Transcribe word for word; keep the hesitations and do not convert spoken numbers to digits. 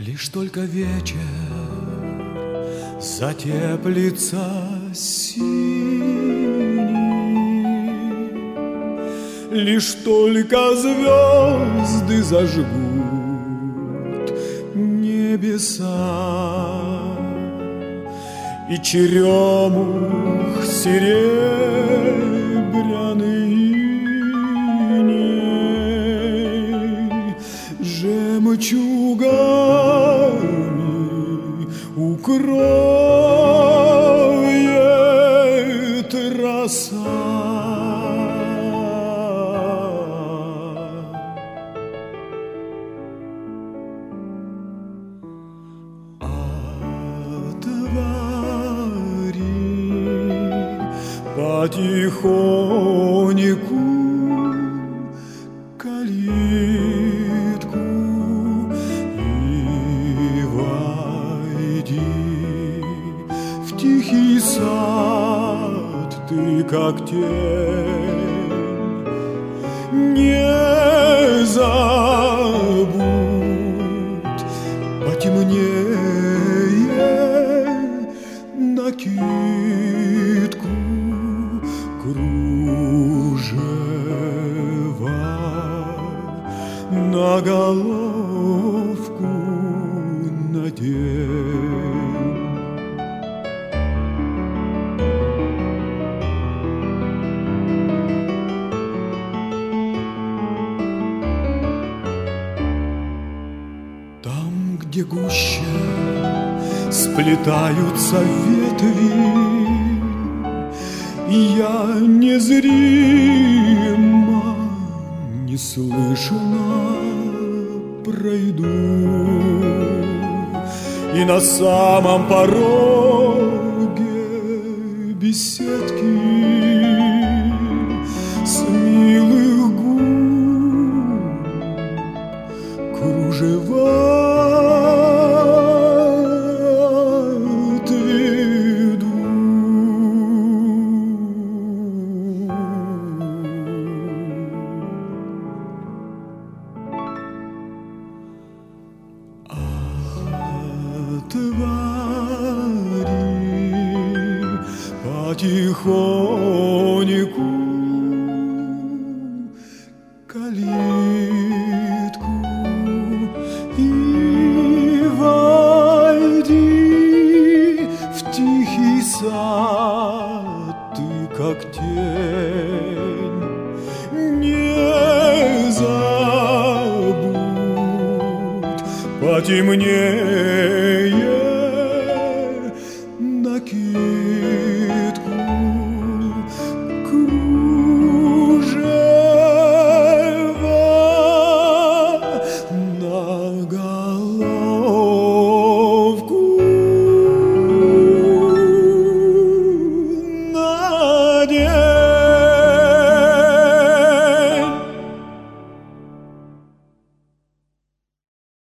Лишь только вечер затеплится синий, лишь только звезды зажгут небеса, и черемух серебряный иней жемчугами укроет роса. Потихоньку калитку и войди в тихий сад, ты как тень. Не забудь потемнее накидку, кружева на головку надень. Там, где гуще сплетаются ветви, я незримо, неслышно пройду, и на самом пороге беседки с милых губ кружева потихоньку калитку и войди в тихий сад, ты как тень. Не забудь потемнее